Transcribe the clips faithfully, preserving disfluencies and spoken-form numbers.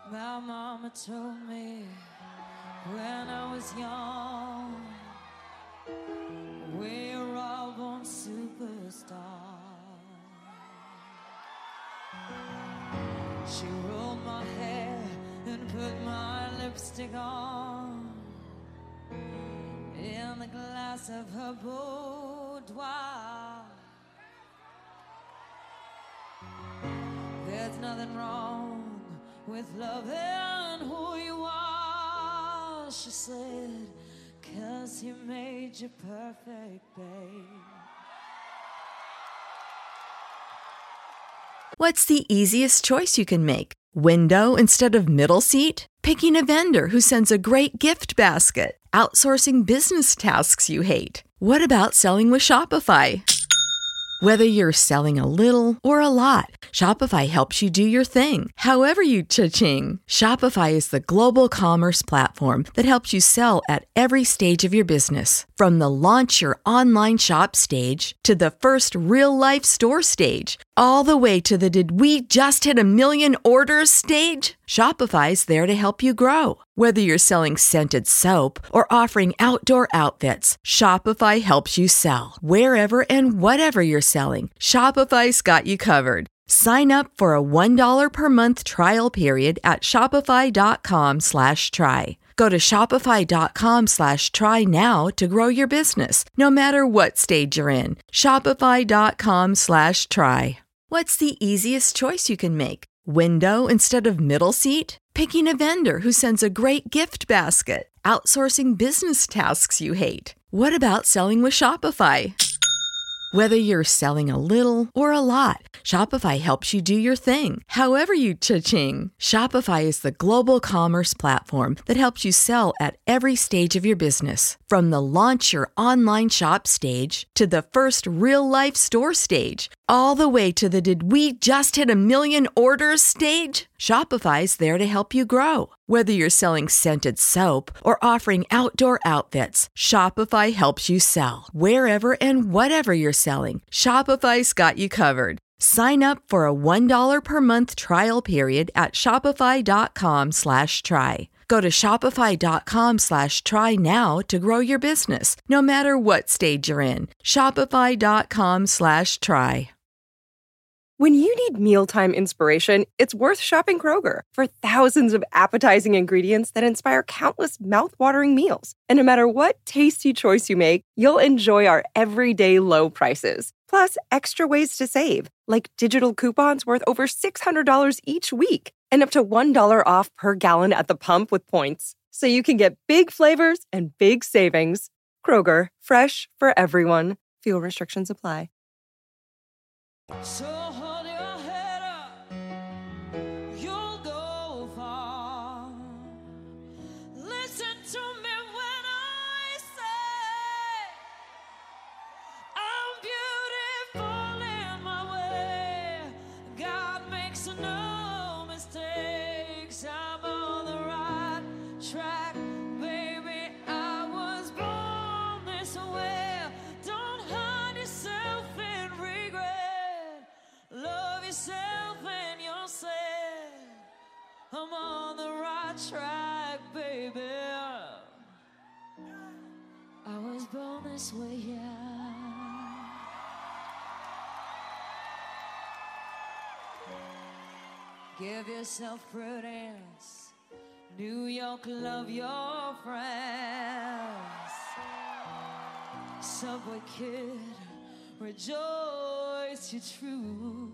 My mama told me when I was young, we're all born superstars. She rolled my hair and put my lipstick on in the glass of her boudoir. There's nothing wrong with loving who you are, she said, 'cause he made you perfect, babe. What's the easiest choice you can make? Window instead of middle seat? Picking a vendor who sends a great gift basket? Outsourcing business tasks you hate? What about selling with Shopify? Whether you're selling a little or a lot, Shopify helps you do your thing, however you cha-ching. Shopify is the global commerce platform that helps you sell at every stage of your business. From the launch your online shop stage to the first real-life store stage, all the way to the did we just hit a million orders stage. Shopify's there to help you grow. Whether you're selling scented soap or offering outdoor outfits, Shopify helps you sell. Wherever and whatever you're selling, Shopify's got you covered. Sign up for a one dollar per month trial period at shopify.com slash try. Go to shopify.com slash try now to grow your business, no matter what stage you're in. Shopify.com slash try. What's the easiest choice you can make? Window instead of middle seat? Picking a vendor who sends a great gift basket? Outsourcing business tasks you hate? What about selling with Shopify? Whether you're selling a little or a lot, Shopify helps you do your thing, however you cha-ching. Shopify is the global commerce platform that helps you sell at every stage of your business. From the launch your online shop stage to the first real-life store stage, all the way to the did we just hit a million orders stage. Shopify's there to help you grow. Whether you're selling scented soap or offering outdoor outfits, Shopify helps you sell. Wherever and whatever you're selling, Shopify's got you covered. Sign up for a one dollar per month trial period at shopify.com slash try. Go to shopify.com slash try now to grow your business, no matter what stage you're in. Shopify.com slash try. When you need mealtime inspiration, it's worth shopping Kroger for thousands of appetizing ingredients that inspire countless mouthwatering meals. And no matter what tasty choice you make, you'll enjoy our everyday low prices. Plus, extra ways to save, like digital coupons worth over six hundred dollars each week and up to one dollar off per gallon at the pump with points. So you can get big flavors and big savings. Kroger, fresh for everyone. Fuel restrictions apply. So hold your head up, you'll go far. Listen to me when I say I'm beautiful in my way. God makes no mistakes. I'm on the right track, baby. I was born this way. Don't hide yourself in regret. Love yourself and you're said I'm on the right track, baby. I was born this way, yeah. Give yourself prudence. New York, love your friends. Subway kid, rejoice you're true.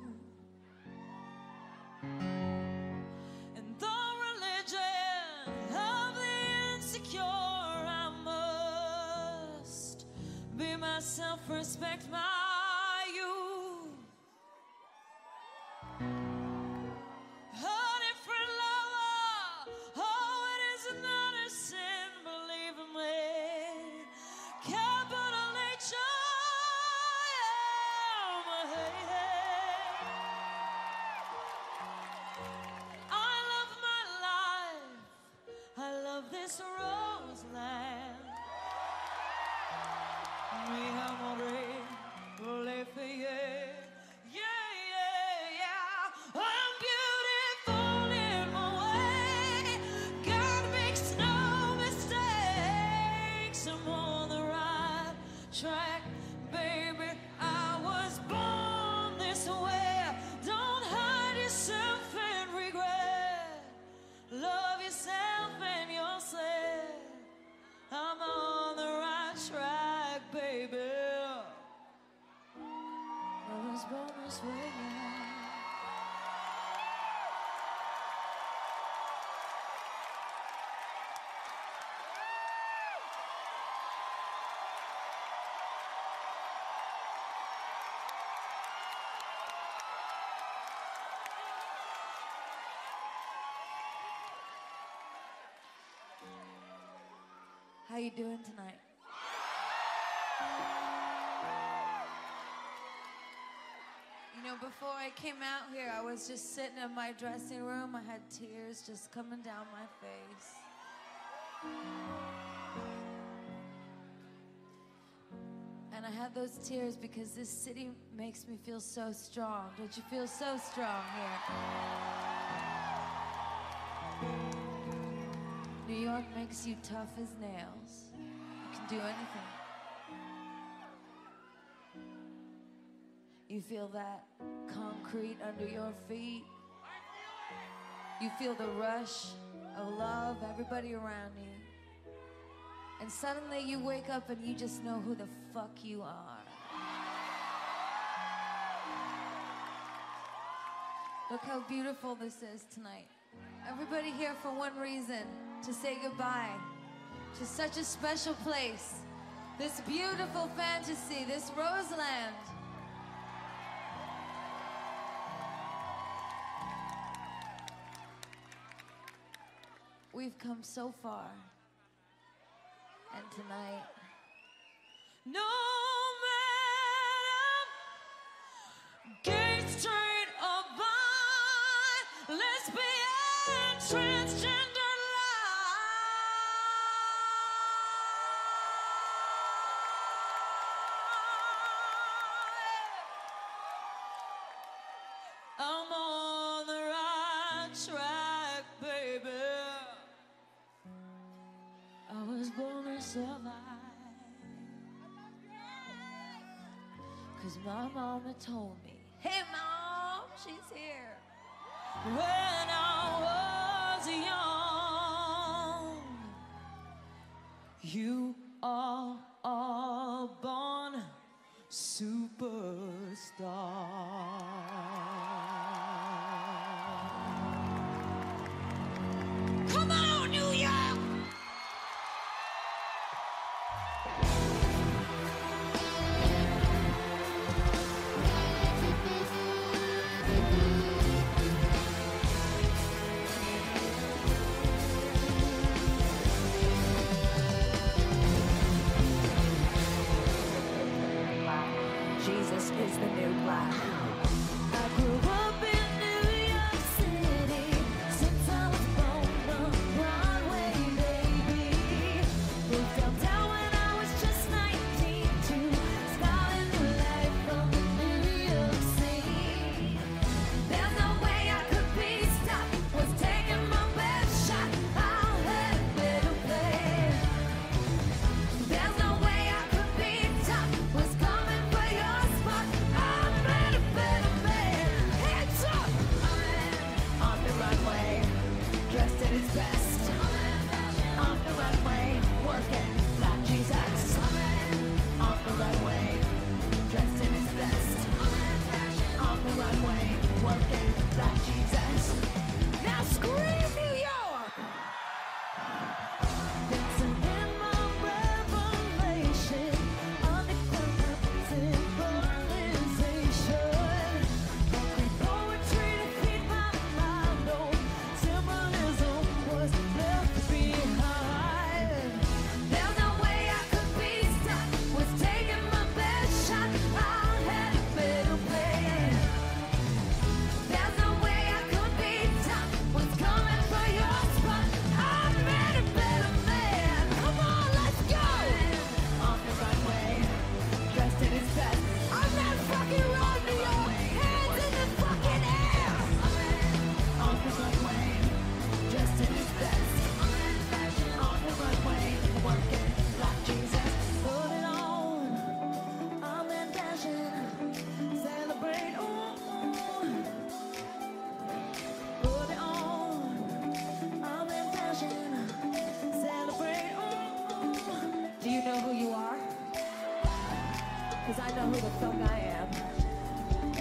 And the religion of the insecure, I must be myself, respect my youth. A different lover, oh, it is not a sin, believe me. Capital H I am, hey, hey. I love my life, I love this rose land. Mi amore, was born this way. How you doing tonight? You know, before I came out here, I was just sitting in my dressing room. I had tears just coming down my face. And I had those tears because this city makes me feel so strong. Don't you feel so strong here? New York makes you tough as nails. You can do anything. You feel that concrete under your feet. You feel the rush of love, everybody around you. And suddenly you wake up and you just know who the fuck you are. Look how beautiful this is tonight. Everybody here for one reason, to say goodbye to such a special place, this beautiful fantasy, this Roseland. We've come so far, and tonight, no matter gay, straight, or bi, lesbian, transgender life, I'm on the right track, baby. I was born to survive, 'cause my mama told me, hey mom, she's here. When I was young, you are all born superstars. Come on, New York! Jesus is the new black. I grew up in New York City since I was born on Broadway, baby. Moved downtown when I was just nineteen to start a new life from the New York City. There's no way I could be stopped. Was taking my best shot. I had a better plan. There's no way I could be topped. Was coming for your spot. I'm better, better man. Hands up! On the runway, dressed in his best. On the runway, working like Jesus. On the runway, dressed in his best. On the runway, working like Jesus. Now scream New York! Dancing in my revelation, underground symbolization. Concrete poetry to feed my mind. Oh, symbolism was left behind. There's no way I could be stopped. Was taking my best shot. I had a better plan. There's no way I could be topped. Was coming for your spot. I'm better, better man. Come on, let's go. On the runway, dressed in his best. I'm not fucking wrong, New York. Hands in the fucking air. On the runway, dressed in his best. On the runway, working like Jesus. Put it on. I'm in passion. Celebrate. Ooh. Put it on. I'm in passion. Celebrate. Ooh. Do you know who you are? 'Cause I know who the fuck I am.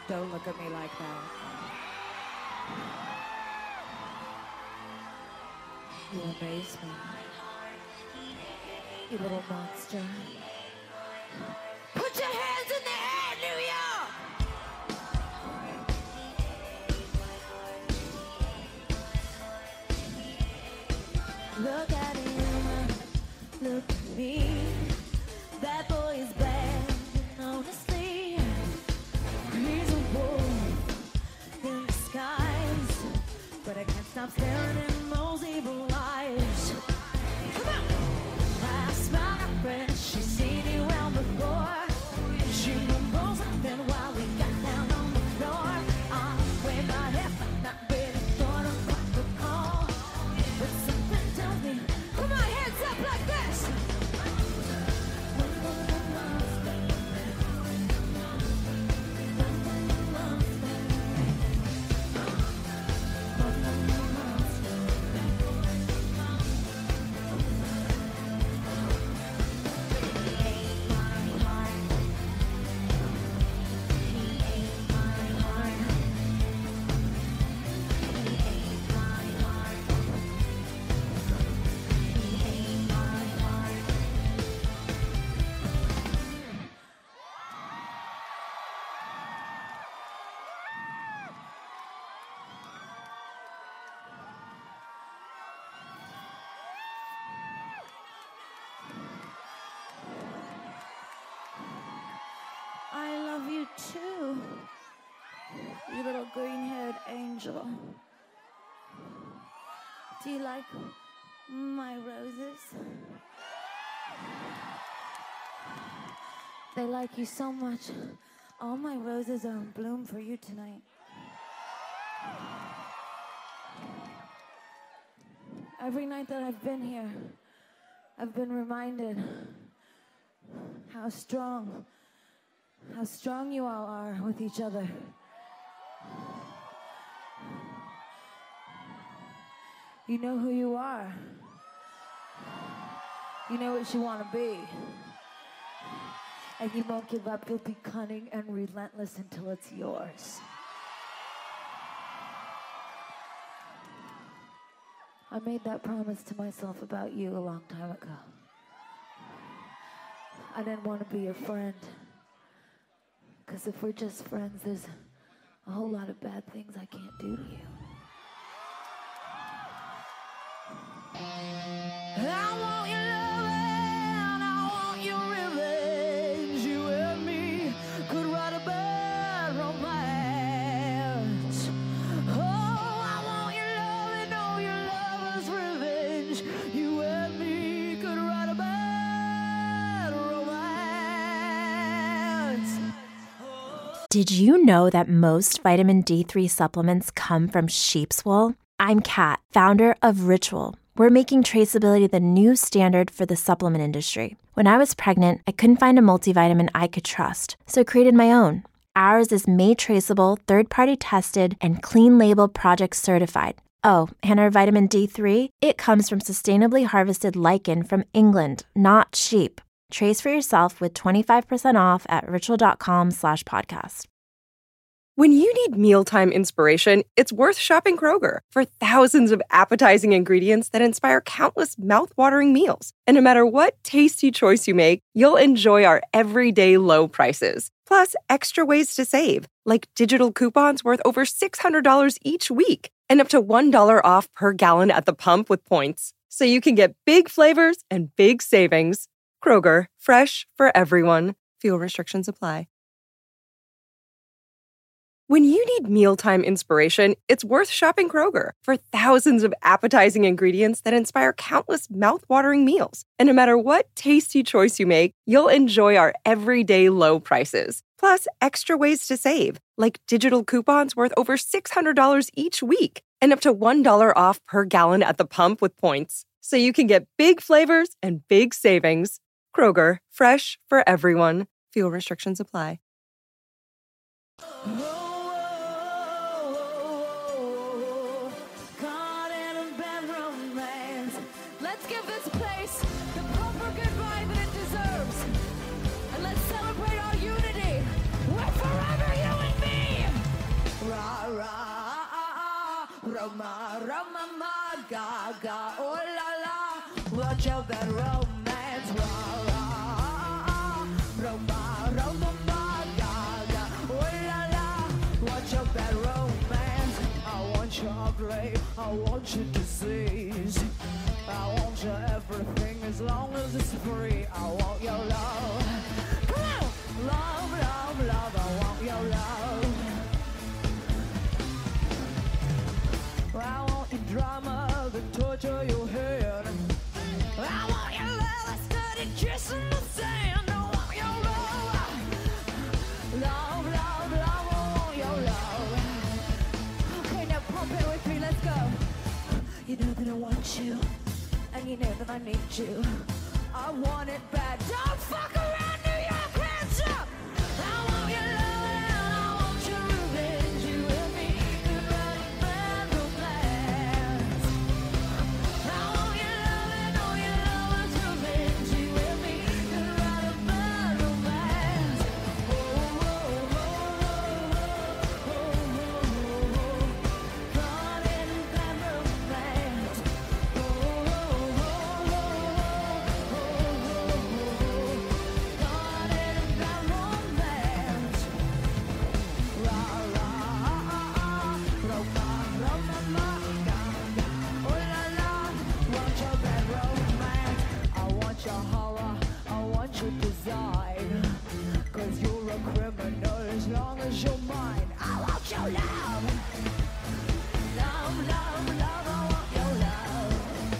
Don't look at me like that. You amaze me. You little monster. Put your hands in the air, New York! Look at him, look at me. That boy is bad, honestly. He's a wolf in disguise, but I can't stop staring in those evil eyes. Come on! Last my friend, she's seen you well before. She knows something while we got down on the floor. I waved my head, but not really thought of what to call. But something tells me, come on, hands up like this. I love you too, you little green-haired angel. Do you like my roses? They like you so much. All my roses are in bloom for you tonight. Every night that I've been here, I've been reminded how strong How strong you all are with each other. You know who you are. You know what you want to be. And you won't give up. You'll be cunning and relentless until it's yours. I made that promise to myself about you a long time ago. I didn't want to be your friend. Because if we're just friends, there's a whole lot of bad things I can't do to you. I want your loving, I want your revenge. You and me could write a bad romance. Oh, I want your loving, oh, your lover's revenge. You and me could write a bad romance. Did you know that most vitamin D three supplements come from sheep's wool? I'm Kat, founder of Ritual. We're making traceability the new standard for the supplement industry. When I was pregnant, I couldn't find a multivitamin I could trust, so I created my own. Ours is made traceable, third-party tested, and clean label project certified. Oh, and our vitamin D three? It comes from sustainably harvested lichen from England, not sheep. Trace for yourself with twenty-five percent off at ritual.com slash podcast. When you need mealtime inspiration, it's worth shopping Kroger for thousands of appetizing ingredients that inspire countless mouthwatering meals. And no matter what tasty choice you make, you'll enjoy our everyday low prices. Plus, extra ways to save, like digital coupons worth over six hundred dollars each week and up to one dollar off per gallon at the pump with points. So you can get big flavors and big savings. Kroger, fresh for everyone. Fuel restrictions apply. When you need mealtime inspiration, it's worth shopping Kroger for thousands of appetizing ingredients that inspire countless mouthwatering meals. And no matter what tasty choice you make, you'll enjoy our everyday low prices. Plus, extra ways to save, like digital coupons worth over six hundred dollars each week and up to one dollar off per gallon at the pump with points. So you can get big flavors and big savings. Kroger, fresh for everyone. Fuel restrictions apply. Let's give this place the proper good vibe that it deserves. And let's celebrate our unity. We're forever you and me. Roma, Roma, ma, gaga, oh la la, watch out that romance, rah, rah, Roma, Roma, ma, gaga, oh la la, watch out that romance. I want your grave, I want your disease, I want your everything as long as it's free. I want your love, come on, love, love, love, I want your love. I want your drama, the torture you head. I want your love, I started kissing the sand. I want your love, love, love, love, I want your love. Okay, now pump it with me, let's go. You know that I want you, and you know that I need you. I want it bad, don't fuck around, New York, hands up. I want your love, and I want your revenge. You and me could write a bad romance. I want your love, and all your love's revenge. You and me could write a bad romance. Oh, oh, oh, oh, oh, oh, oh. Caught in bad romance. Oh, oh, oh, oh, oh, oh. Caught in bad romance. Rah, rah, Roma, Roma, ma, gaga, oh la la, want your bad romance. I want your horror, I want your design, 'cause you're a criminal as long as you're mine. I want your love, love, love, love, I want your love.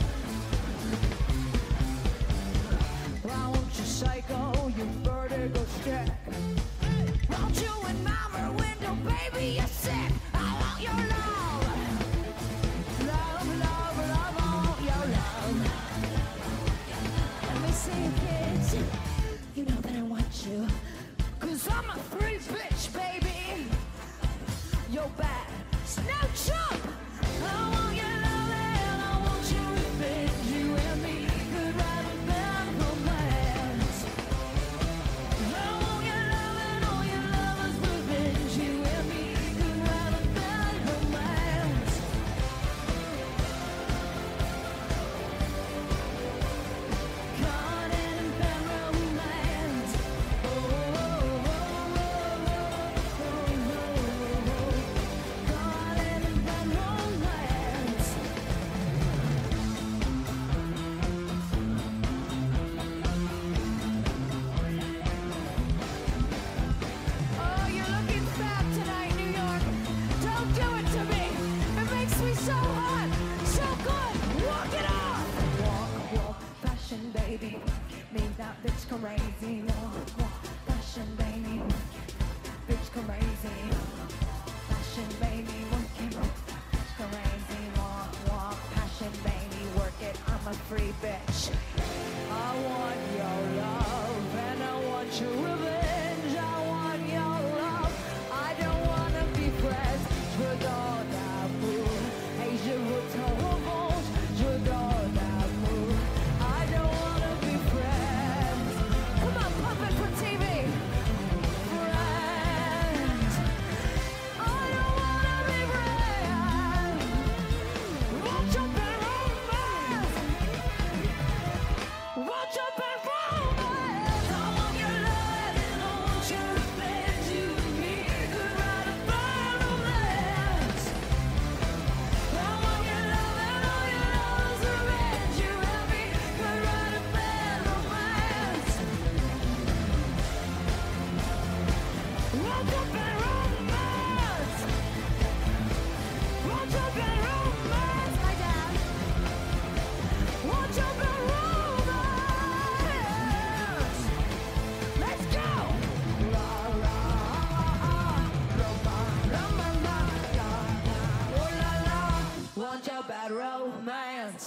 I want your psycho, your vertigo stick. Want you in my window, baby, you're sick. I want your love, love, love, love, I want your love. Let me see you, kids. You know that I want you, 'cause I'm a free bitch, baby. You're bad, snow chump. I want your love and I want your revenge. You and me could write a bad romance. I want your love and all your lovers revenge. You and me could write a bad romance. Caught in a bad romance. Oh, oh, oh, oh, oh, oh, oh. Caught in a bad romance. Oh, you're looking fat tonight, New York. Don't do it to me. It makes me so hot, so good. Walk it off. Walk, walk, fashion, baby. Make that bitch crazy. Walk, walk, fashion, baby. Bitch crazy. Fashion, baby. Work it, bitch crazy. Walk, walk, passion, baby. Work it. I'm a free bitch. I want your love and I want your revenge. I want your love. I don't wanna be friends. Je donne l'amour et je vous trouve. Je donne l'amour. I don't wanna be friends. Come on, pump it for T V. Friends. I don't wanna be friends. Want your bad romance. Want your bad romance. I want your love and I want your revenge. You and me could write a bad romance. I want your love and all your love's revenge. You and me could write a bad romance. Want your bad romance. Want your bad romance, my dad. Want your bad romance. Let's go. La la, Roma, Roma, la, la, oh la la. Want your bad romance.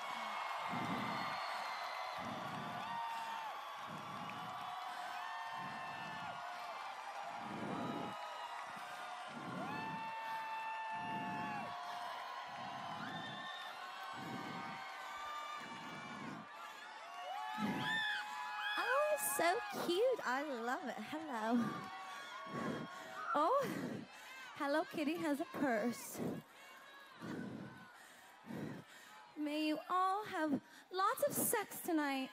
Oh, so cute. I love it. Hello. Oh, Hello Kitty has a purse. May you all have lots of sex tonight.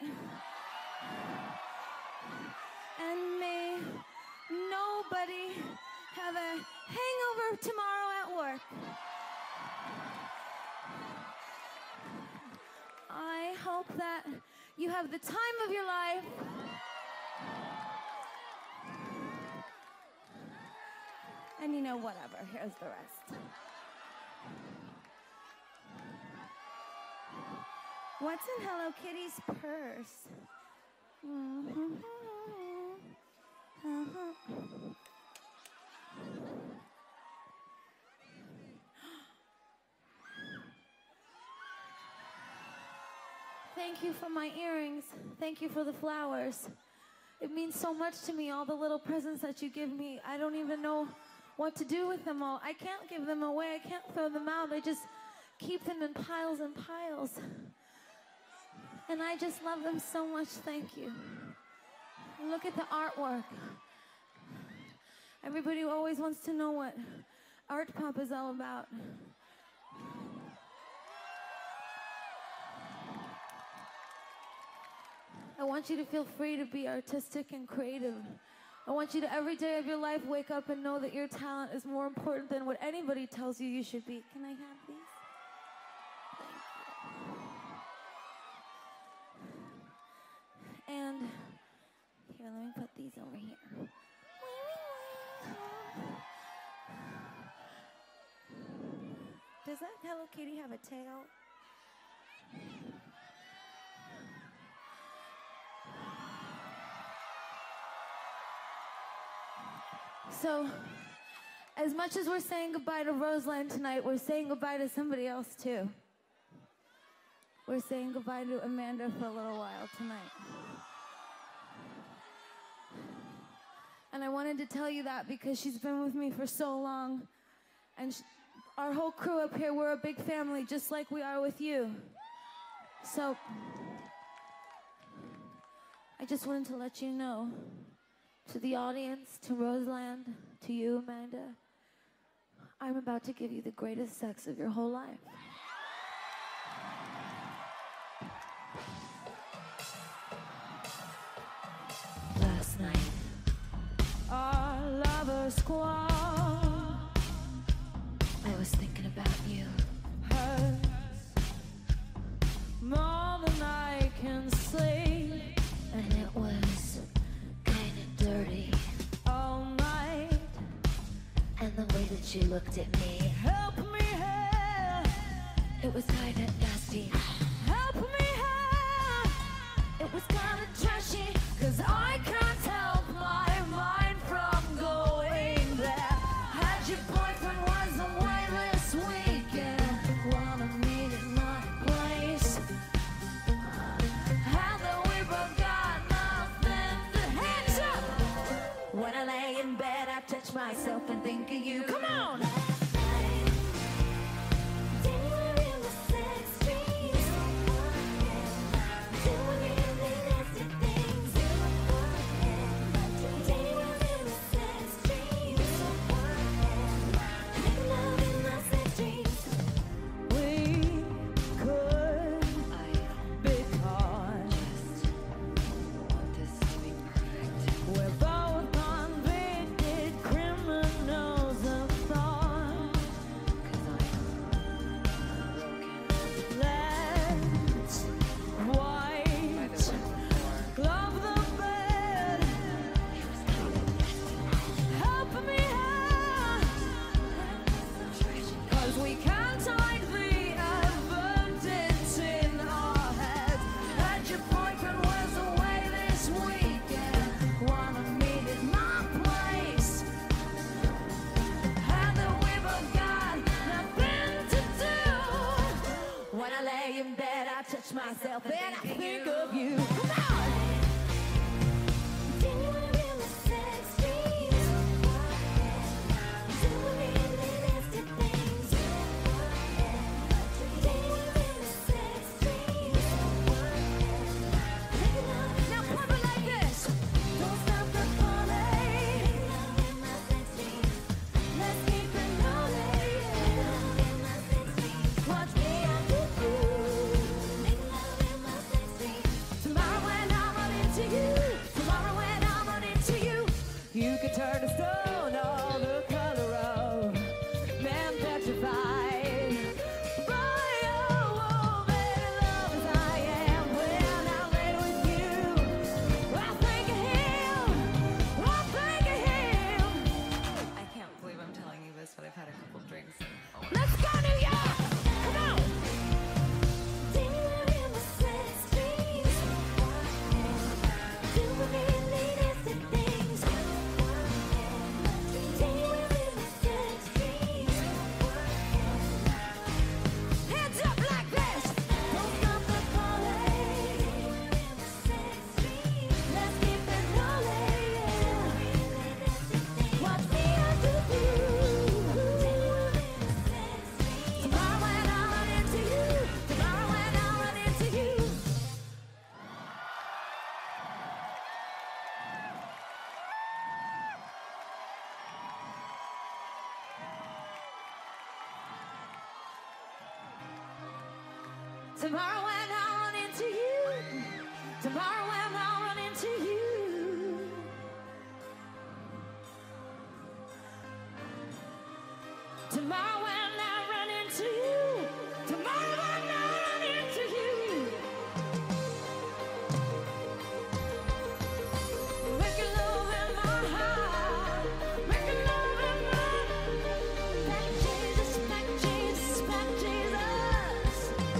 And may nobody have a hangover tomorrow at work. I hope that you have the time of your life. And you know, whatever, here's the rest. What's in Hello Kitty's purse? Mm-hmm. Uh-huh. Thank you for my earrings. Thank you for the flowers. It means so much to me, all the little presents that you give me. I don't even know what to do with them all. I can't give them away. I can't throw them out. I just keep them in piles and piles. And I just love them so much. Thank you. Look at the artwork. Everybody always wants to know what Art Pop is all about. I want you to feel free to be artistic and creative. I want you to, every day of your life, wake up and know that your talent is more important than what anybody tells you you should be. Can I have these? Thank you. And here, let me put these over here. Does that Hello Kitty have a tail? So, as much as we're saying goodbye to Roseland tonight, we're saying goodbye to somebody else too. We're saying goodbye to Amanda for a little while tonight. And I wanted to tell you that because she's been with me for so long. And sh- our whole crew up here, we're a big family, just like we are with you. So, I just wanted to let you know, to the audience, to Roseland, to you, Amanda, I'm about to give you the greatest sex of your whole life. Last night, our lovers quarreled. I was thinking about you. Hurts more than I can sleep. And it was kinda dirty all night. And the way that she looked at me, help me help. It was kinda nasty. Help me help. It was kinda trashy, 'cause I can't help my mind from going there. Had your boyfriend was away this weekend, wanna meet at my place. How that we both got nothing to hands up. When I lay in bed, I touch myself and think of you. Come on! Myself and I think of you. Come on! Do you wanna be in the sex dreams? Do you wanna be in the nasty things? Do you wanna be in the sex dreams? Now pump it like this. Don't stop the party. Let's keep it rolling. Watch me out the blue. turned to stone, all the color of man petrified. Boy, oh, oh, baby, love as I am when I'm laid with you. I think of him, I think of him. I can't believe I'm telling you this, but I've had a couple drinks. Let's go, New York! Come on! Dealing in the sex dreams, doing really nasty things. Dealing in the sex dreams. Hands up like this! Don't stop the party. Dealing in the sex dreams. Let's keep it rolling. Watch me undo you. Dealing in the sex dreams. Tomorrow when I run into you, tomorrow when I run into you. Tomorrow when I run into you, tomorrow when I run into you. Tomorrow when I run into you, tomorrow when I run into you. Making love in my heart, making love in my back Jesus, back Jesus, back Jesus.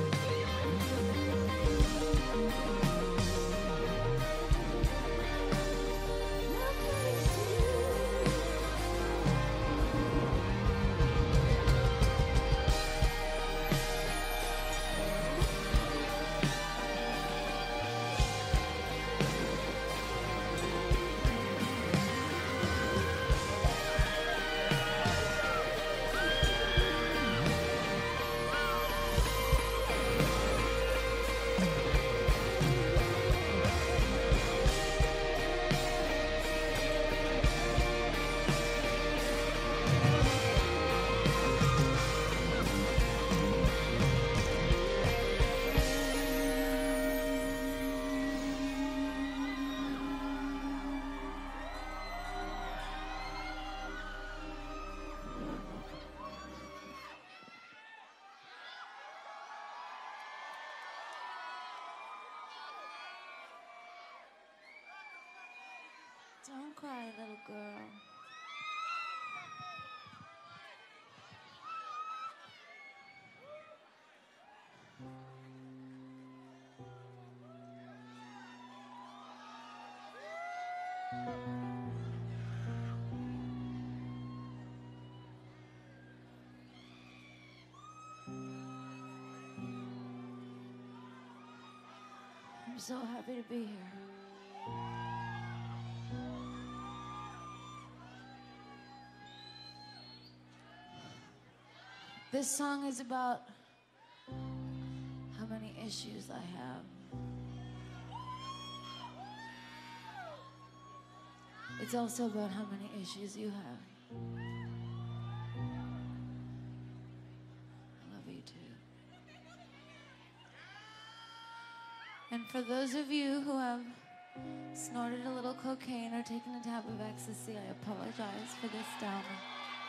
Don't cry, little girl. I'm so happy to be here. This song is about how many issues I have. It's also about how many issues you have. I love you too. And for those of you who have snorted a little cocaine or taken a tab of ecstasy, I apologize for this downer.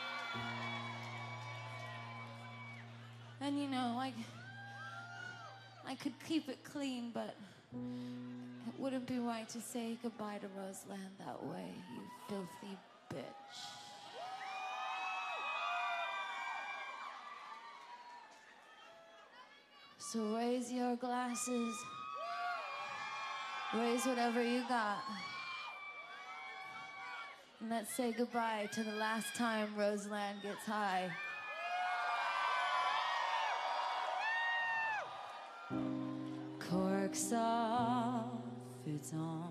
And you know, I, I could keep it clean, but it wouldn't be right to say goodbye to Roseland that way, you filthy bitch. So raise your glasses, raise whatever you got, and let's say goodbye to the last time Roseland gets high. Corks off, it's on.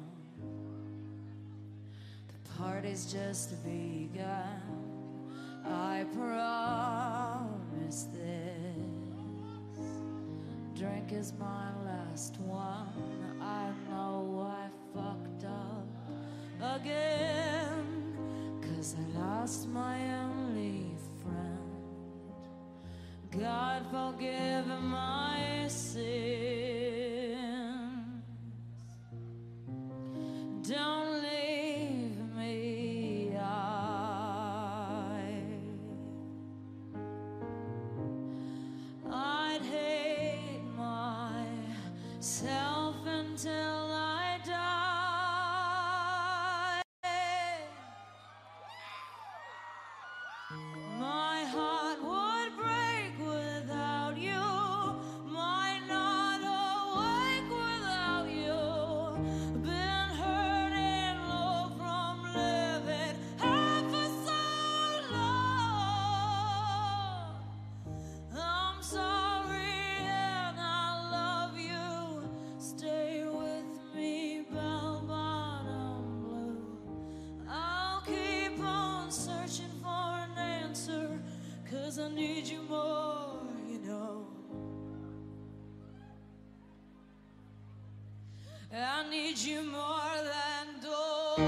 The party's just begun. I promise this drink is my last one. I know I fucked up again, 'cause I lost my only friend. God forgive my sins. Don't leave me out. My heart would break without you. Might not awake without you. Been hurting low from living half for so long. I'm sorry and I love you. Stay with me, bell bottom blue. I'll keep on searching for an answer, 'cause I need you more, you know. I need you more than dope.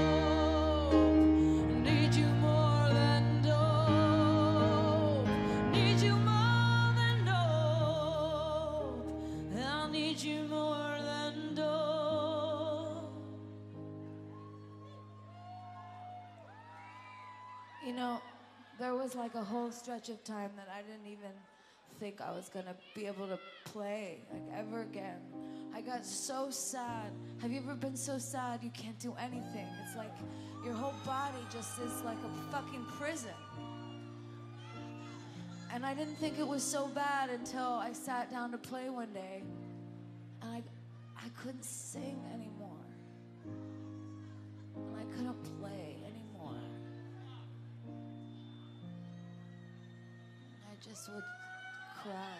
Need you more than dope. Need you more than dope. I need you more than dope. You know, there was like a whole stretch of time that I didn't even think I was gonna be able to play like ever again. I got so sad. Have you ever been so sad you can't do anything? It's like your whole body just is like a fucking prison. And I didn't think it was so bad until I sat down to play one day and I, I couldn't sing anymore. And I couldn't play anymore. I just would cry.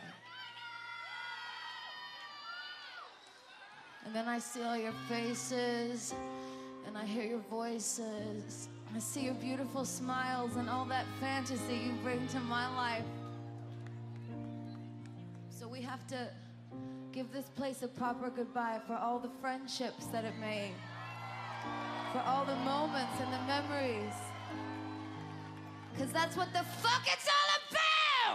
And then I see all your faces, and I hear your voices. I see your beautiful smiles and all that fantasy you bring to my life. So we have to give this place a proper goodbye for all the friendships that it made, for all the moments and the memories. 'Cause that's what the fuck it's all about!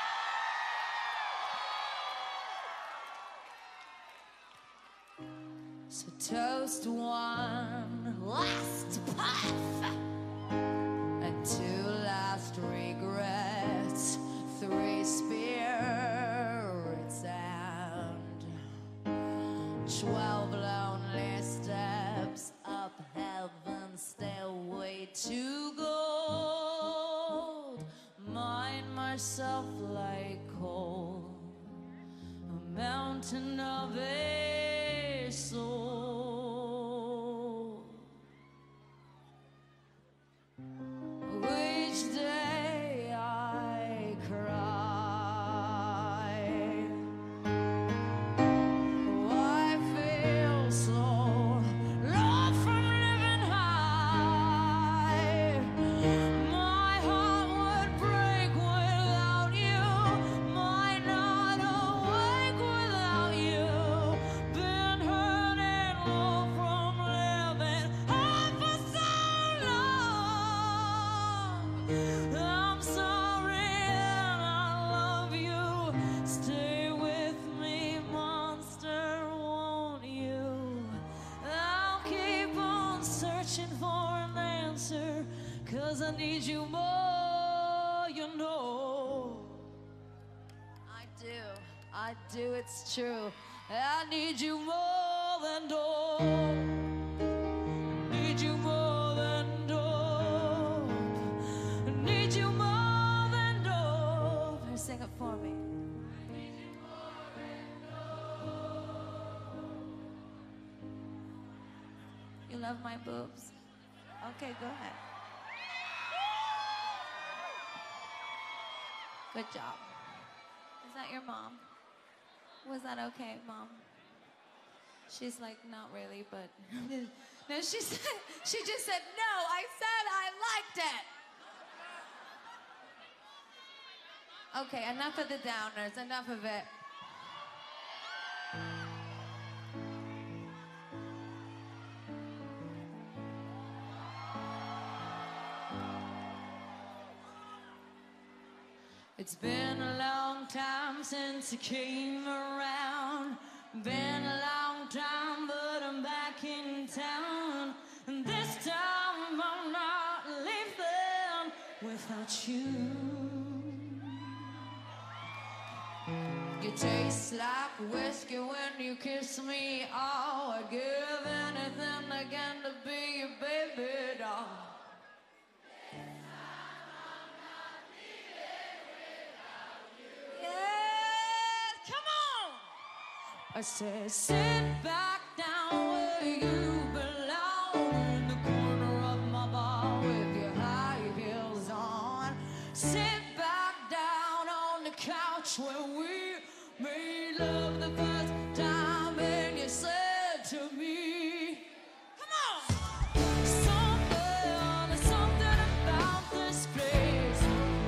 So toast one last puff, and two last regrets, three spirits, and twelve lonely steps up heaven's stairway to gold. Mind myself like coal, a mountain of a soul. Each day I cry. Oh, I feel so low from living high. My heart would break without you. Might not awake without you. Been hurting low from living high for so long. I'm sorry and I love you. Stay with me, monster, won't you? I'll keep on searching for an answer, 'cause I need you more, you know. I do, I do, it's true. I need you more than dope. Need you more than dope. Need you more than dope. Here, sing it for me. You love my boobs? Okay, go ahead. Good job. Is that your mom? Was that okay, Mom? She's like, not really, but... No, she said, she just said, no, I said I liked it. Okay, enough of the downers, enough of it. It's been a long time since you came around. Been a long time, but I'm back in town. And this time I'm not leaving without you. You taste like whiskey when you kiss me. Oh, I'd give anything again to be your baby doll. I said, sit back down where you belong, in the corner of my bar with your high heels on. Sit back down on the couch where we made love the first time, and you said to me, come on! Something, something about this place.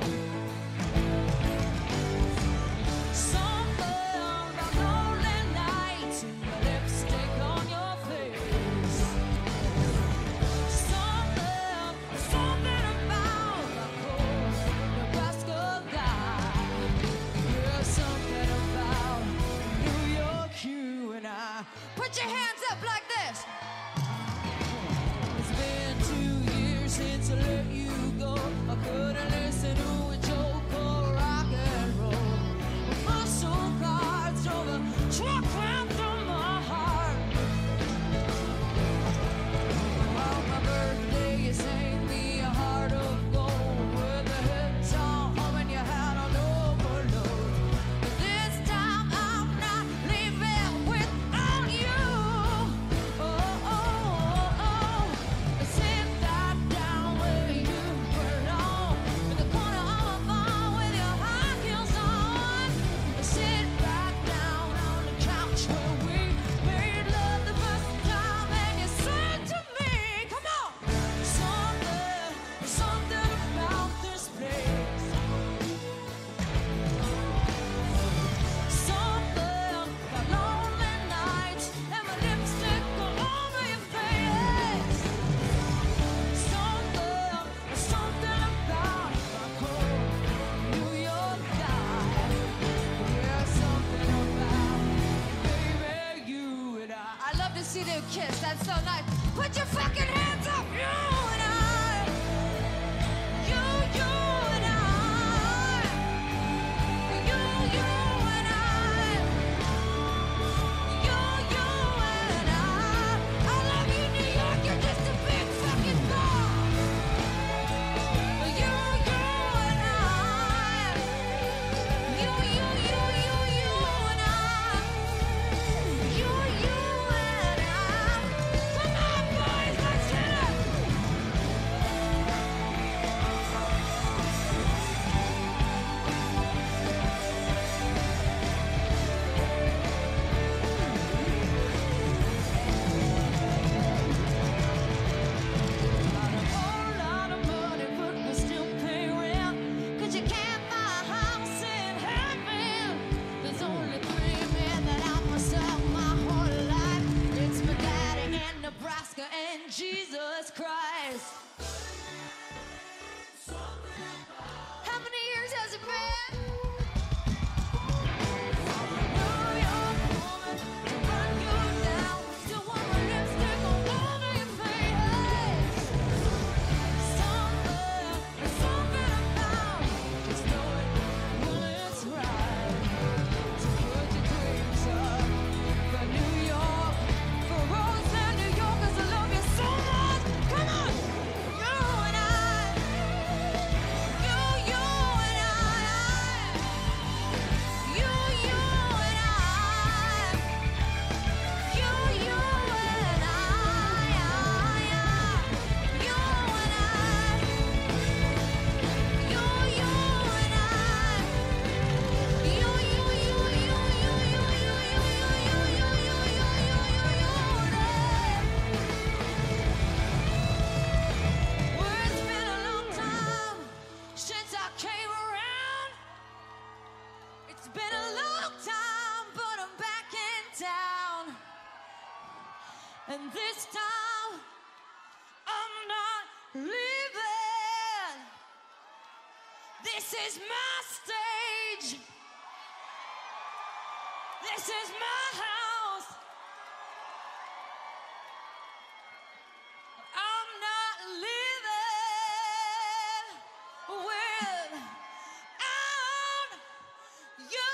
Something about lonely nights and the lipstick on your face. Something, something about the cold Nebraska guy. Yeah, something about New York, you and I. Put your hands up like this. It's been two years since I let you go. I couldn't listen to a joke or rock and roll. Muscle cards over truck ran through my heart. On my birthday, you sang me a heart of gold with the hits on home and you had on overload. But this time I'm not leaving without you. Oh, oh, oh, oh. Sit back down where you belong, in the corner of a bar with your high heels on. Sit back down on the couch where we made love the first time, and you said to me, come on, something, something about this place. Something about lonely nights and my lipstick all over your face. Something, something about my cold New York guy. Yeah, something about baby, you and I. I love to see them kiss. That's so nice. Put your fucking hands up, you and I. You, you and I. You, you and I. You, you and I. I love you, New York. You're just a big fucking bomb. You, you and I. You, you, you, you, you and I. You, you and I. Come on, boys, let's hit it. Got a whole lot of money, but we still pay rent. 'Cause you can't buy a house in heaven. There's only three men that I must serve my whole life. It's my daddy and Nebraska and Jesus Christ. How many years has it been? New York woman to run you down. Still want my lipstick all over your face. Something, something about just knowing when it's right to put your dreams up. For New York, for Roseland, New Yorkers, I love you so much. Come on, you and I. You, you and I. You, you and I. You, you and I. You and I. You, you and I. You, you, you, you, you, you, you, you, you, you, you, you, you, well, it's been a long time since I came around. It's been a long time, but I'm back in town. And this time, I'm not leaving. This is my stage. This is my house. I'm not leaving without you.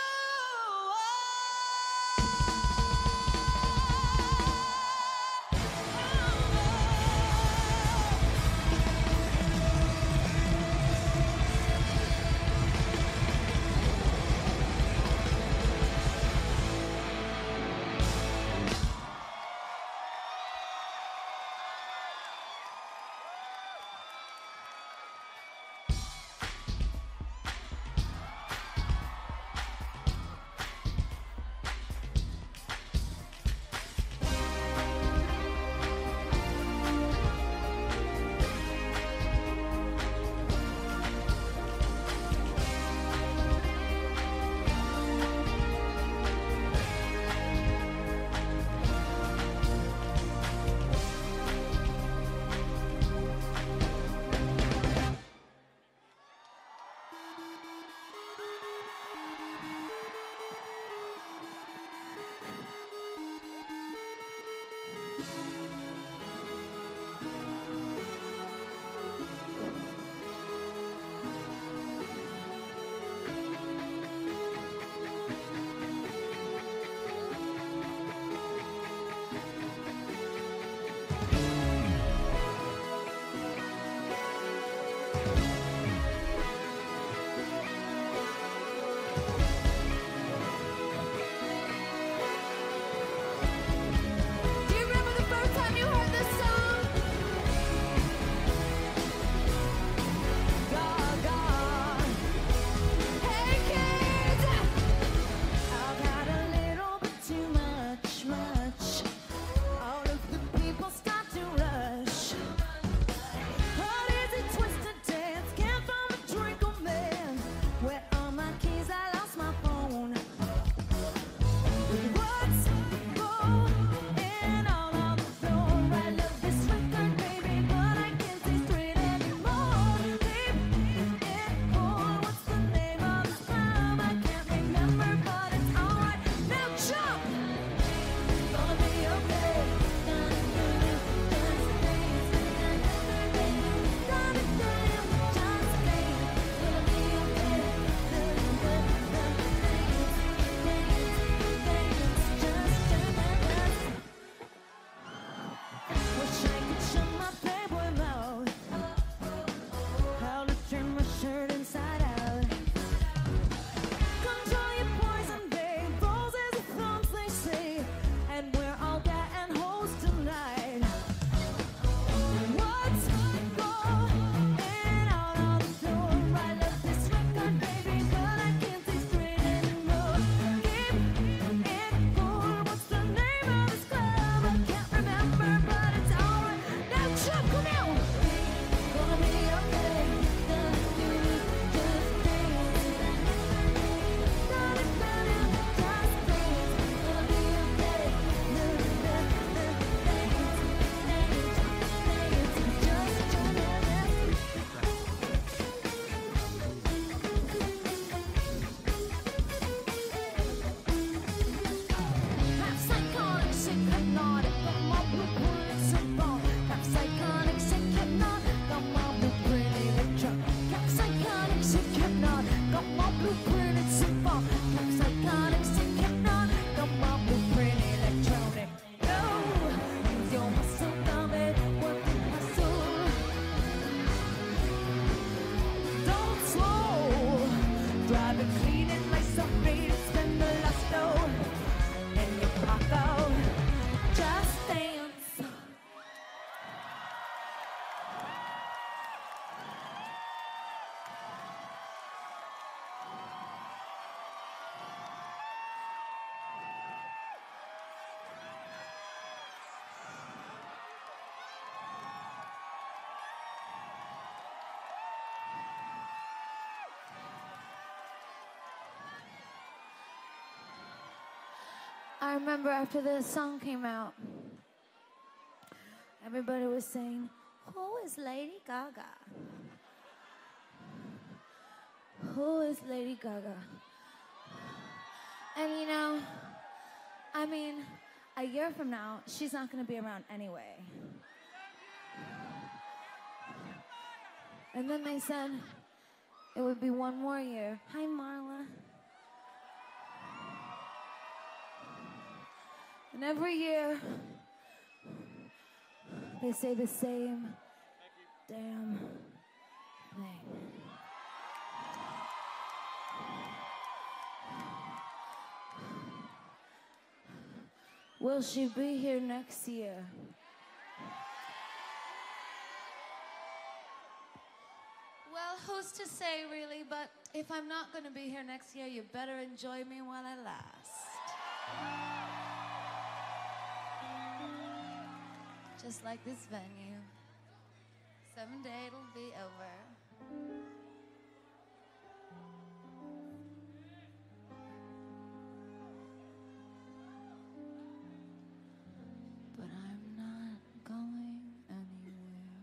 I remember after the song came out, everybody was saying, "Who is Lady Gaga? Who is Lady Gaga?" And you know, I mean, a year from now, she's not gonna be around anyway. And then they said it would be one more year. Hi, Marla. And every year, they say the same damn thing. Will she be here next year? Well, who's to say, really? But if I'm not going to be here next year, you better enjoy me while I last. Just like this venue. Someday it'll be over. But I'm not going anywhere.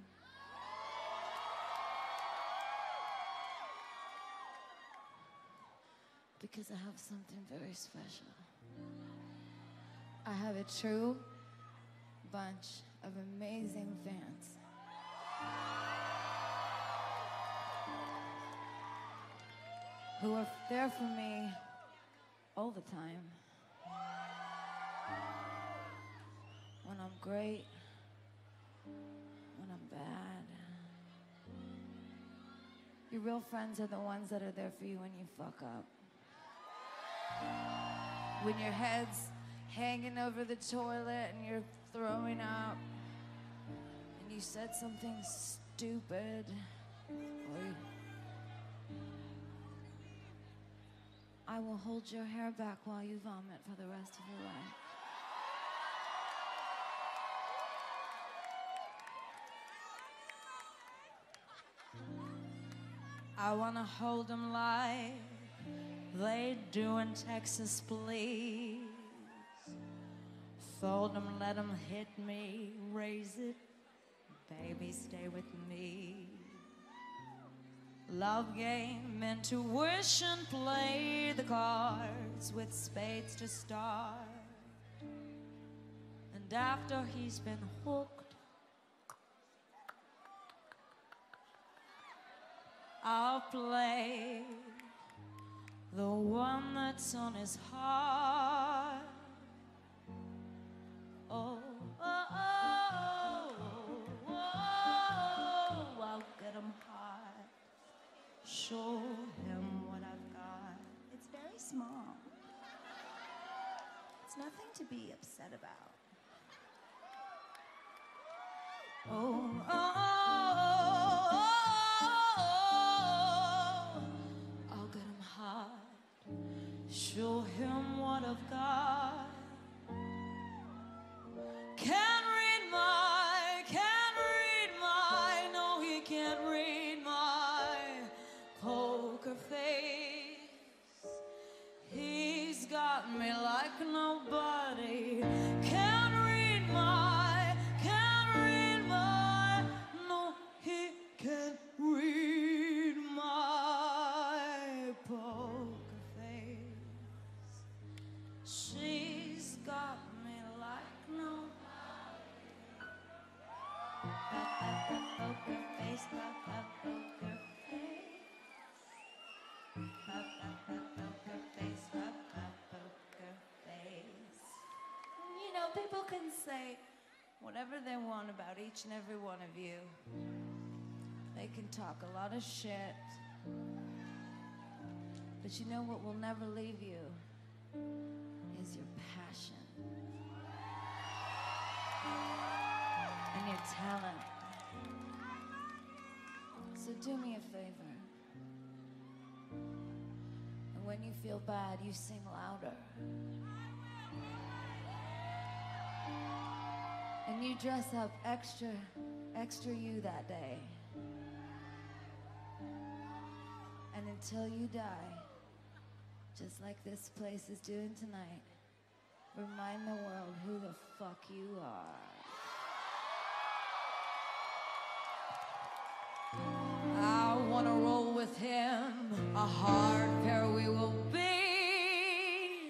Because I have something very special. I have a true bunch of amazing fans. Who are there for me all the time. When I'm great, when I'm bad. Your real friends are the ones that are there for you when you fuck up. When your head's hanging over the toilet and you're throwing up and you said something stupid or you... I will hold your hair back while you vomit for the rest of your life. I wanna hold them like they do in Texas, please. Fold them, let them hit me, raise it, baby, stay with me. Love game, intuition, play the cards with spades to start. And after he's been hooked, I'll play the one that's on his heart. Oh, oh, oh, oh, oh, I'll get him hard. Show him what I've got. It's very small. It's nothing to be upset about. Oh, oh, oh, oh, oh, I'll get him hard. Show him what I've got. Can't read my, can't read my, no, he can't read my poker face. He's got me like nobody. Can't read my, can't read my, no, he can't read my poker face. She's got me like nobody. Poker face, poker face. Poker face, poker face. You know, people can say whatever they want about each and every one of you. They can talk a lot of shit. But you know what will never leave you is your passion. And your talent. So do me a favor. And when you feel bad, you sing louder. And you dress up extra, extra you that day. And until you die, just like this place is doing tonight, Remind the world who the fuck you are. I wanna roll with him, a hard pair we will be.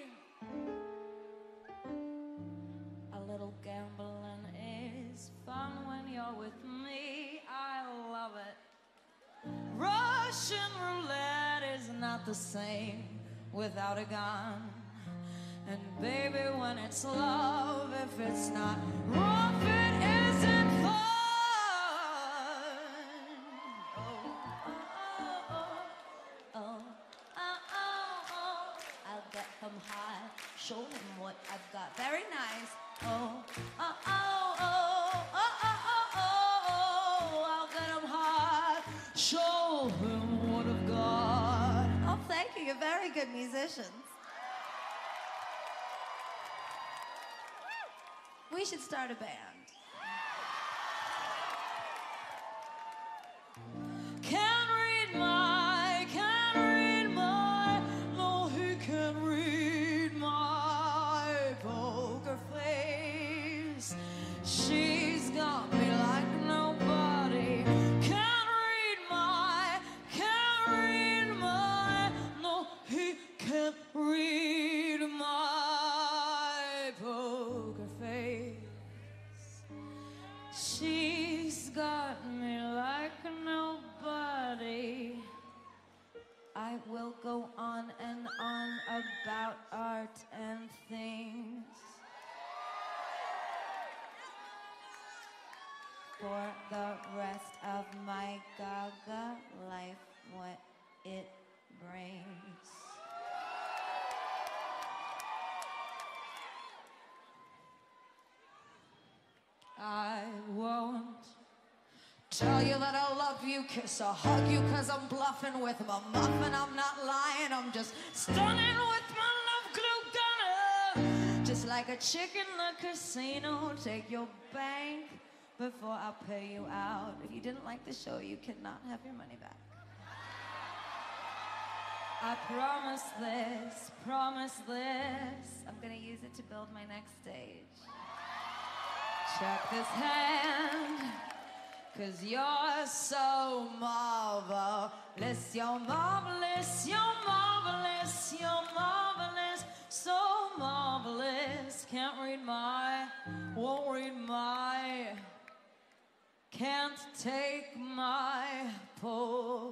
A little gambling is fun when you're with me. I love it. Russian roulette is not the same without a gun. And baby, when it's love, if it's not rough, it isn't fun. Oh, oh, oh, oh, oh, oh, oh. I'll get him high, show him what I've got. Very nice. Oh, oh, oh, oh, oh, oh, oh, oh. I'll get him high, show him what I've got. Oh, thank you. You're very good musicians. We should start a band. Can't read my, can't read my, no, he can't read my poker face. She's got me like nobody. Can't read my, can't read my, no, he can't read my poker face. She's got me like nobody. I will go on and on about art and things. For the rest of my gaga life, what it brings. I won't tell you that I love you, kiss or hug you, cause I'm bluffing with my muffin. I'm not lying, I'm just stunning with my love glue gunner. Just like a chick in the casino, take your bank before I pay you out. If you didn't like the show, you cannot have your money back. I promise this, promise this. I'm gonna use it to build my next stage. Check this hand, cause you're so marvelous. You're marvelous, you're marvelous, you're marvelous, so marvelous. Can't read my, won't read my, can't take my pull.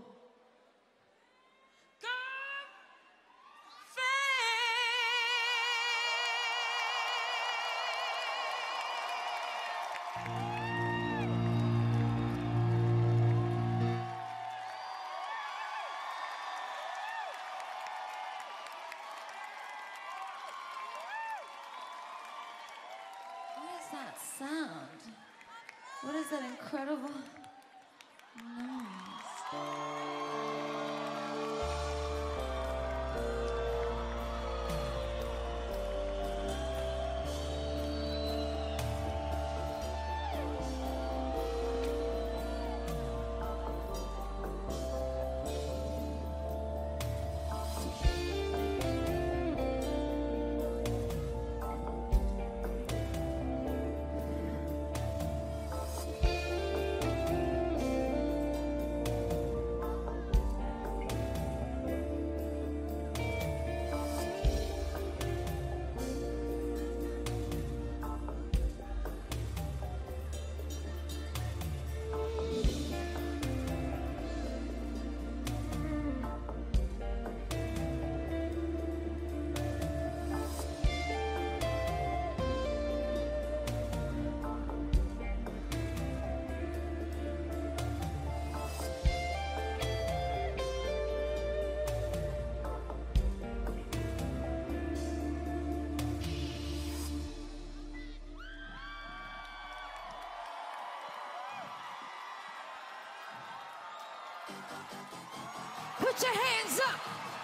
That sound? What is that incredible noise? Put your hands up.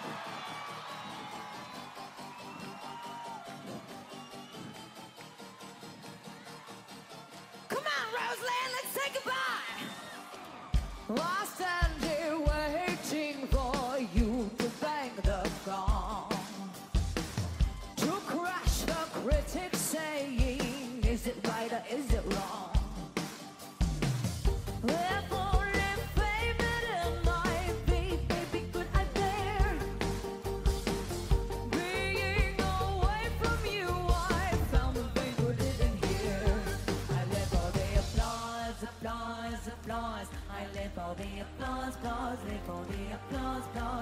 Come on, Roseland, let's say goodbye. I stand here waiting for you to bang the gong, to crash the critics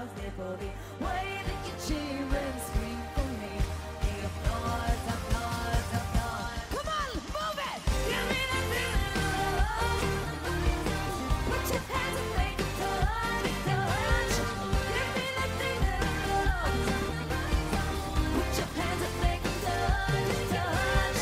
applause, live for the way that you cheer and scream for me. The applause, applause, applause. Come on, move it! Give me that feeling of love. Put your hands and make it touch, touch. Give me that feeling of love. Put your hands and make it touch, touch.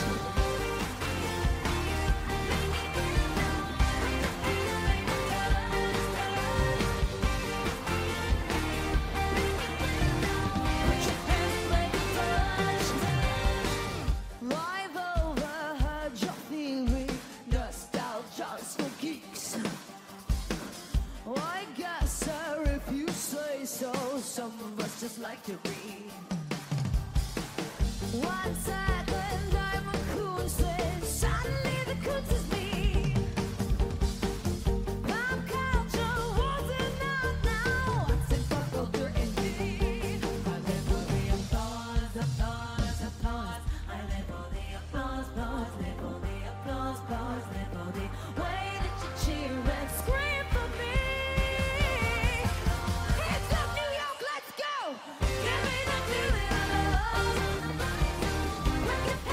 I've overheard your theory, nostalgia's for geeks. I guess, sir, if you say so, some of us just like to read. One second I'm a coon, says suddenly the coons is me. Pop culture wasn't out now. What's in pop culture indeed? I live for the applause, applause, applause. I live for the applause, applause, live for the applause, applause, live for the way that you cheer and scream for me. Hands up, New York, let's go! Give me the feeling of love. Put your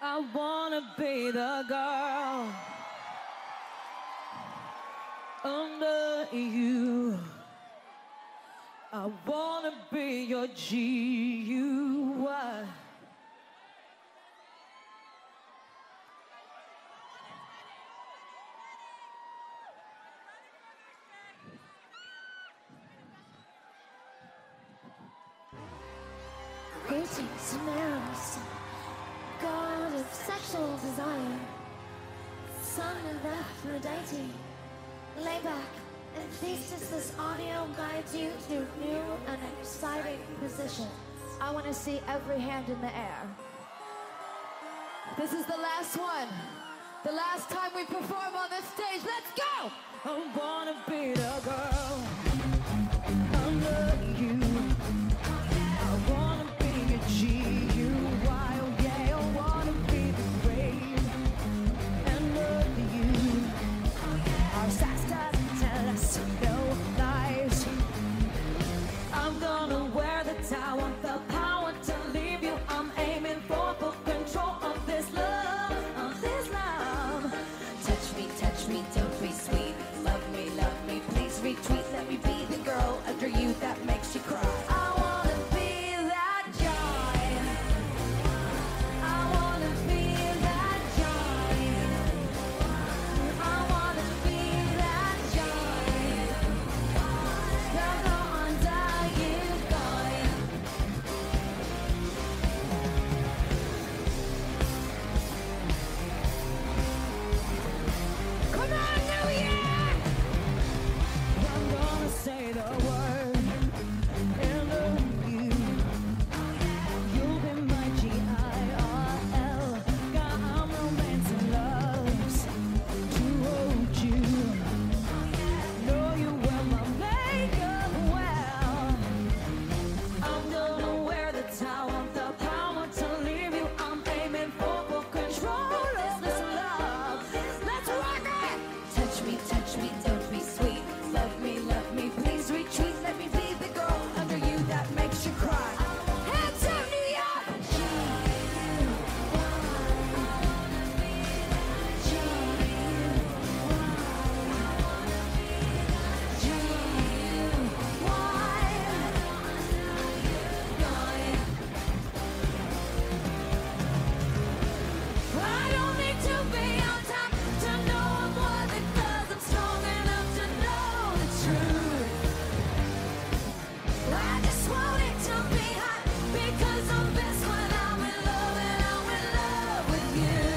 I wanna be the girl under you. I wanna be your G U Y. Greetings, Eros, god of sexual desire, son of Aphrodite. Lay back and feast as this audio guides you through new and exciting positions. I want to see every hand in the air. This is the last one. The last time we perform on this stage. Let's go! I wanna be the girl under you. I wanna be a G U Y. Oh yeah, I wanna be the brave and love you. Our sex doesn't tell us no lies. I'm gonna wear the tower, the power to leave you. I'm aiming for full control of this love, of this love. Touch me, touch me, don't be sweet. Love me, love me, please retweet. Let me be the girl under you that makes you cry. I wanna be that joy. I wanna be that joy. I wanna be that joy. Don't go under you, going. Come on, New Year! I'm gonna say the word and love you. You'll be my G I R L. God, I'm romancing loves to hold you. Know you wear my makeup well. I'm gonna wear the tower, the power to leave you. I'm aiming for full control of this love. Let's rock it! Touch me, touch me, don't be sweet. Love me, love me, please retreat. Let me be the girl under you that makes you cry. Hands up, New York! I don't need to be on top to know I'm worth it, 'cause I'm strong enough to know the truth. I just want it to be hot, because I'm best when I'm in love, and I'm in love with you.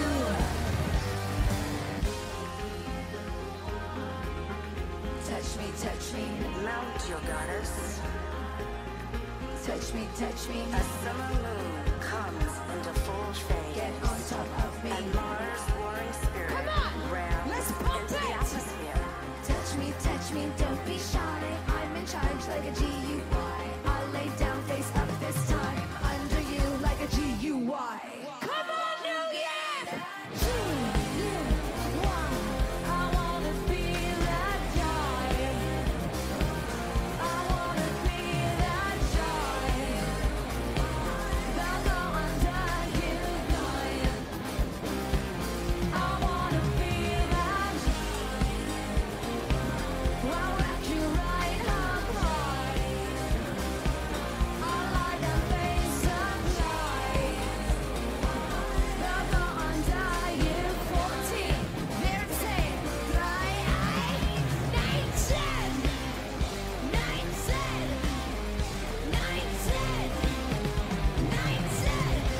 Touch me, touch me, Mount your goddess. touch me, touch me. A summer moon comes into full shade. Get on top of me. And Mars' warring spirit Come on, rounds let's pump into the it. atmosphere. Touch me, touch me, don't be shy. I'm in charge like a G U Y. I'll lay down face up this time under you like a G U Y. Come on, New Year! G U Y. I wanna be that joy. I wanna be that joy. They'll go under you, going. I wanna be that joy. I'll wrap you right up right. I'll light the face up light. They'll go under you, fourteen, fifteen, nineteen, nineteen, nineteen, nineteen.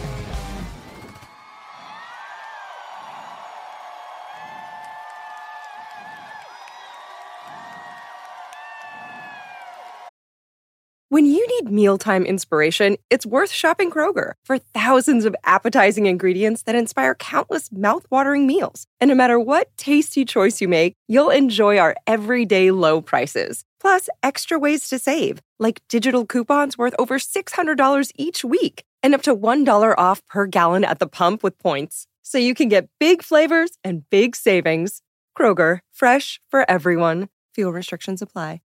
When you need mealtime inspiration, it's worth shopping Kroger for thousands of appetizing ingredients that inspire countless mouthwatering meals. And no matter what tasty choice you make, you'll enjoy our everyday low prices. Plus, extra ways to save, like digital coupons worth over six hundred dollars each week and up to one dollar off per gallon at the pump with points. So you can get big flavors and big savings. Kroger, fresh for everyone. Fuel restrictions apply.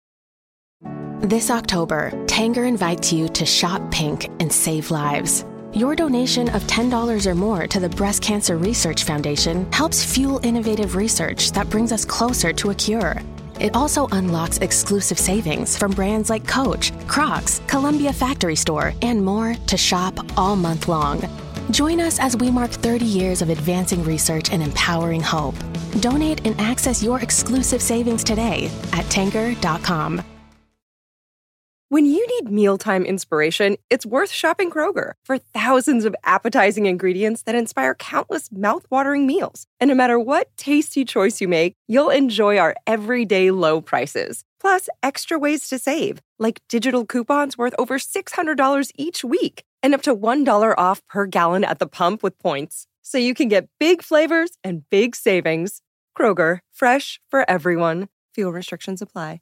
This October, Tanger invites you to shop pink and save lives. Your donation of ten dollars or more to the Breast Cancer Research Foundation helps fuel innovative research that brings us closer to a cure. It also unlocks exclusive savings from brands like Coach, Crocs, Columbia Factory Store, and more to shop all month long. Join us as we mark thirty years of advancing research and empowering hope. Donate and access your exclusive savings today at Tanger dot com. When you need mealtime inspiration, it's worth shopping Kroger for thousands of appetizing ingredients that inspire countless mouth-watering meals. And no matter what tasty choice you make, you'll enjoy our everyday low prices. Plus, extra ways to save, like digital coupons worth over six hundred dollars each week and up to one dollar off per gallon at the pump with points. So you can get big flavors and big savings. Kroger, fresh for everyone. Fuel restrictions apply.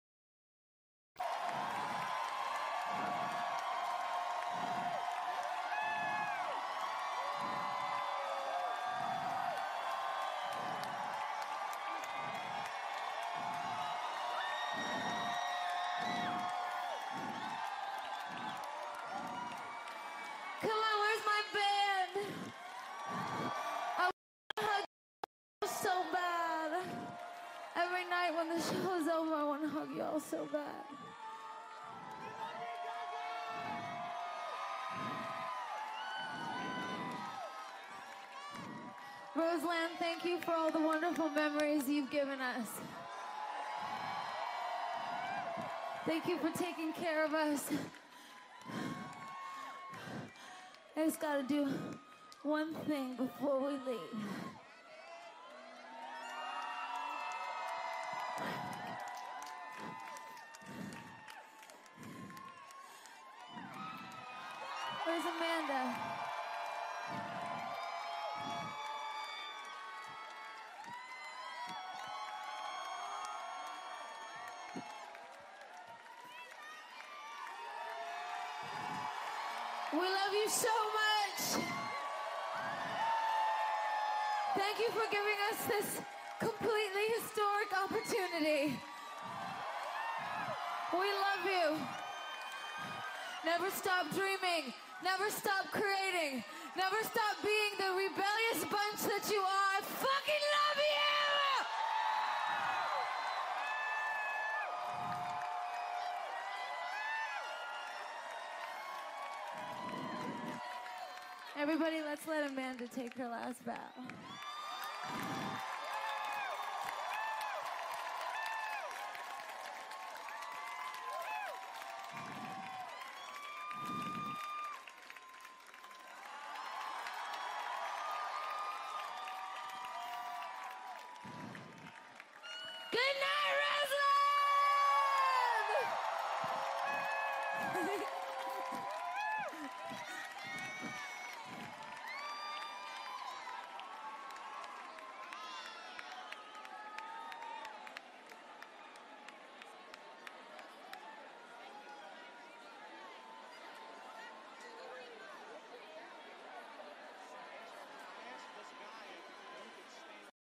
Come on, where's my band? I want to hug you so bad. Every night when the show is over, I want to hug y'all so bad. Roseland, thank you for all the wonderful memories you've given us. Thank you for taking care of us. I just gotta do one thing before we leave. Where's Amanda? We love you so much. Thank you for giving us this completely historic opportunity. We love you. Never stop dreaming. Never stop creating. Never stop being the rebellious bunch that you are. I fucking love you! Everybody, let's let Amanda take her last bow. Good night, Roseland!